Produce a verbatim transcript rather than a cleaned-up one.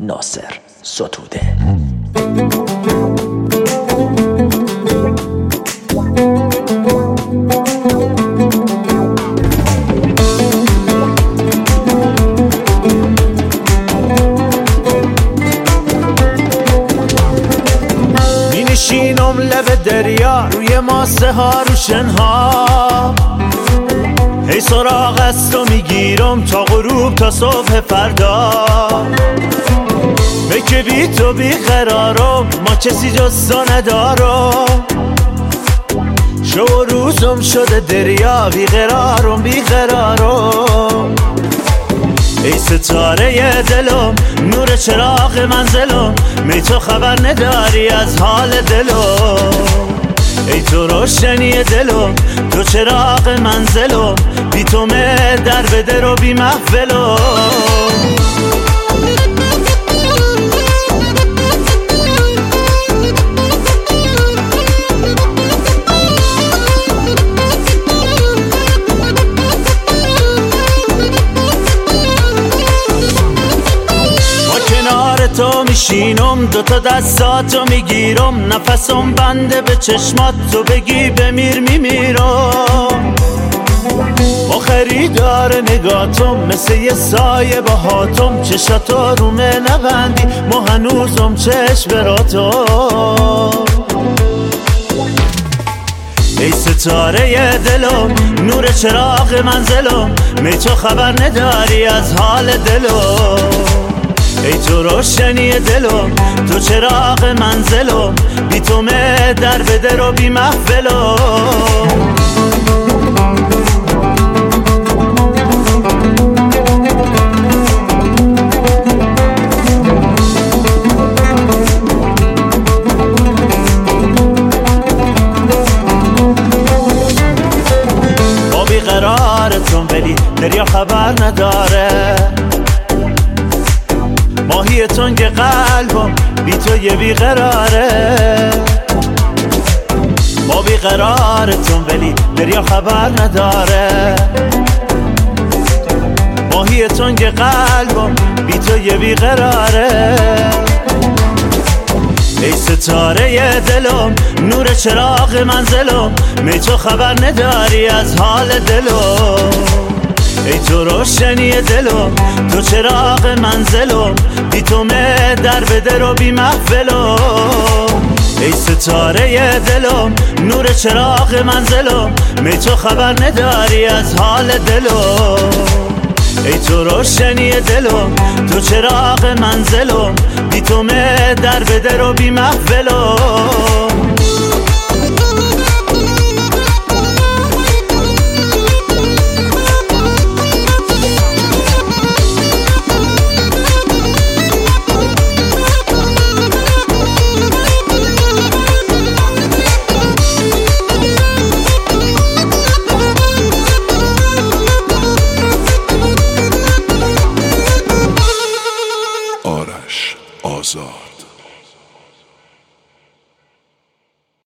ناصر ستوده. می‌نشینم لب دریا روی ماسه ها رو شنها، هی سراغ است و میگیرم تا غروب تا صبح فردا. می که بی تو بی قرارم، ما کسی جز تو ندارم. شو روزم شده دریا، بی قرارم بی قرارم. ای ستاره دلم، نور چراغ منزلم، می تو خبر نداری از حال دلم. ای تو روشنی دلم، تو چراغ منزلم، بی تو مه در بده رو بی محفلم. تو میشینم، دوتا دستاتو میگیرم، نفسم بنده به چشمات، تو بگی بمیر میمیرم. با خریدار نگاتم مثل یه سایه باهاتم، چشاتو رومه نبندی ما هنوزم چشم براتم. ای ستاره دلم، نور چراغ منزلم، می تو خبر نداری از حال دلم. ای تو روشنی دلم، تو چراغ منزلم، بی تو مه در بده رو بی محفلم. با بیقرارتون ولی دریا خبر نداره. ماهی تنگ قلبم بی تو یه بیقراره. ما بیقرارتون ولی دریا خبر نداره. ماهی تنگ قلبم بی تو یه بیقراره. ای ستاره دلم، نور چراغ منزلم، می تو خبر نداری از حال دلم. ای تو روشنی دلم، تو چراغ منزلم، بی تو مه در بده رو بی محفلم. ای ستاره دلم، نور چراغ منزلم، می تو خبر نداری از حال دلم. ای تو روشنی دلم، تو چراغ منزلم، بی تو مه در بده رو بی محفلم.